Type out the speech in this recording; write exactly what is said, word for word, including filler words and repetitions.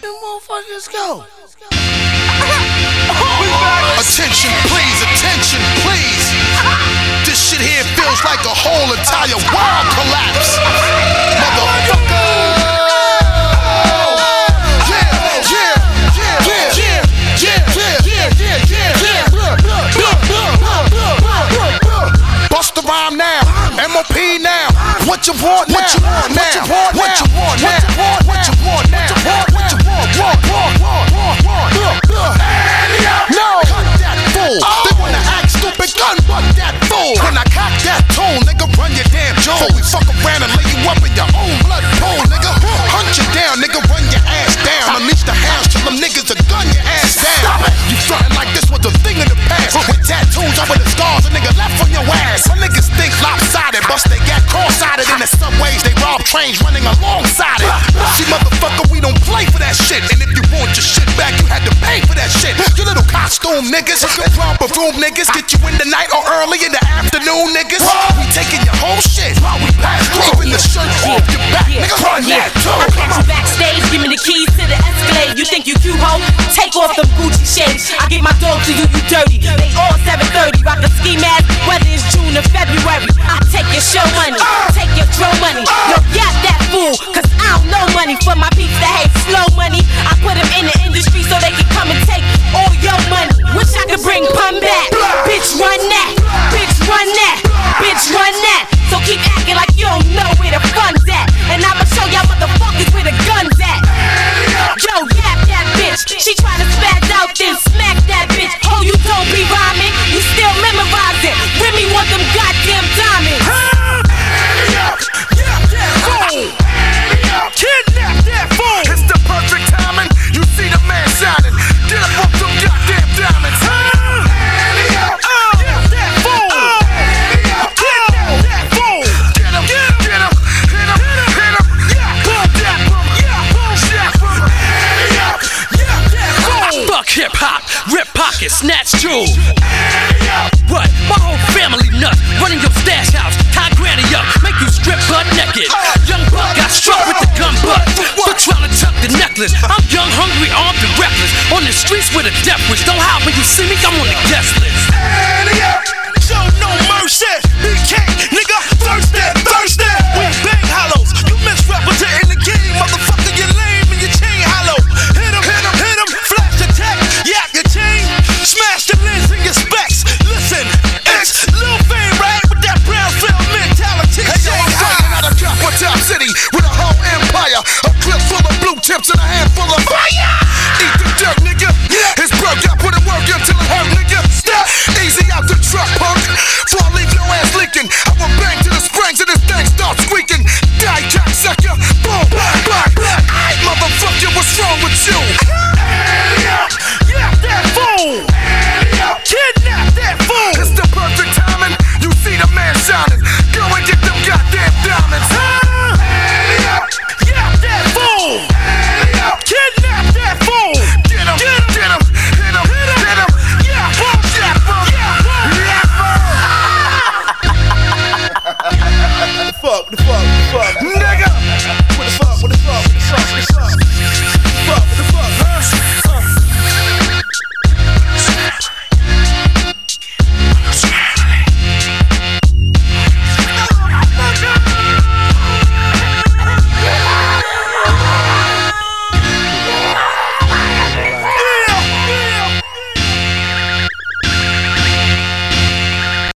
them motherfuckers go? Attention please, attention please. This shit here feels like a whole entire world collapse. Motherfucker. Yeah, yeah, yeah, yeah, yeah, yeah, yeah, yeah, yeah. Bust the rhyme now, M O P now. What you want now? What you want now? What you want now? What you want now? What you want? Want, want, want, want, want. No, cut that fool. They wanna act stupid, gun butt that fool. When I cock that tone, nigga, run your damn jaw. We fuck around and lay you up in your own blood pool, nigga. Hunt you down, nigga, run your ass down. Unleash the hounds till them niggas are gun your ass down. You frontin' like this was a thing of the past. With tattoos over the scars, a nigga left on your ass. Some niggas think lopsided, bust they got cross-sided in the subways. They rob trains running alongside it. See, motherfucker, we don't play for that shit. And if you want your shit back, you had to pay for that shit. You little costume niggas, romper room niggas, get you in the night or early in the afternoon, niggas. We taking your whole shit while we pass through. Keeping the shirt off your back, nigga. Run that too. I catch you backstage, give me the keys to the Escalade. You think you cute, ho? Take off them Gucci shades. I get my dog to you, you dirty. They all seven thirty, rock a ski mask, whether it's June or February. I take your show money, take your drum money. No, yap that fool, cause I don't know money. For my peeps that hate slow money, I put them in the industry so they can come and take all your money. Wish I could bring pun back. Bitch, run that. Bitch, run that. Bitch, run that. So keep acting like you don't know where the fun's at. And I'ma show y'all motherfuckers where the gun's at. Yo, yap that bitch. She tryna spaz out, then smack that bitch. Oh, you don't be rhyming, you still memorize it. Remy want them goddamn diamonds. Kidnap that fool. It's the perfect timing. You see the man shining. Get up off them goddamn diamonds. Kidnap that fool. Kidnap that fool. Get him, get him, get him, hit him, hit him. Boom, that boom, boom, that boom. Fuck hip hop, rip pockets, snatch jewels. What? My whole family nuts. Running your stash house, tie granny up, make you strip butt naked. Young buck got struck with the gun butt. For trying to tuck the necklace. I'm young, hungry, armed and reckless. On the streets with a death wish. Don't hide when you see me, I'm on the guest list. Show no mercy. B K, nigga.